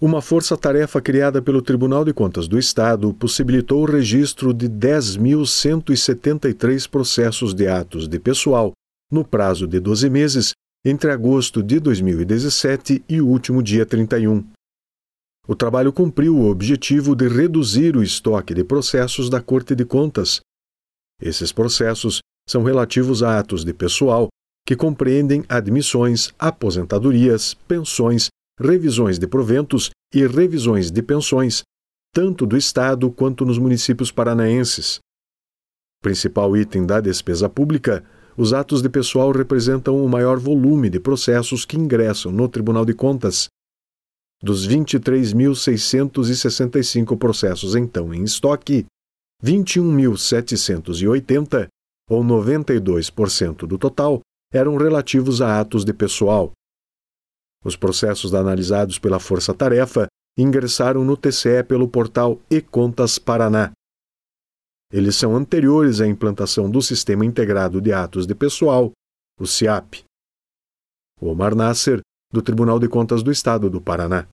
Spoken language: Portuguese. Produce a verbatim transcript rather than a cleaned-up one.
Uma força-tarefa criada pelo Tribunal de Contas do Estado possibilitou o registro de dez mil cento e setenta e três processos de atos de pessoal no prazo de doze meses, entre agosto de dois mil e dezessete e o último dia trinta e um. O trabalho cumpriu o objetivo de reduzir o estoque de processos da Corte de Contas. Esses processos são relativos a atos de pessoal que compreendem admissões, aposentadorias, pensões, revisões de proventos e revisões de pensões, tanto do Estado quanto nos municípios paranaenses. Principal item da despesa pública, os atos de pessoal representam o maior volume de processos que ingressam no Tribunal de Contas. Dos vinte e três mil seiscentos e sessenta e cinco processos então em estoque, vinte e um mil setecentos e oitenta, ou noventa e dois por cento do total, eram relativos a atos de pessoal. Os processos analisados pela Força Tarefa ingressaram no T C E pelo portal E-Contas Paraná. Eles são anteriores à implantação do Sistema Integrado de Atos de Pessoal, o SIAP. Omar Nasser, do Tribunal de Contas do Estado do Paraná.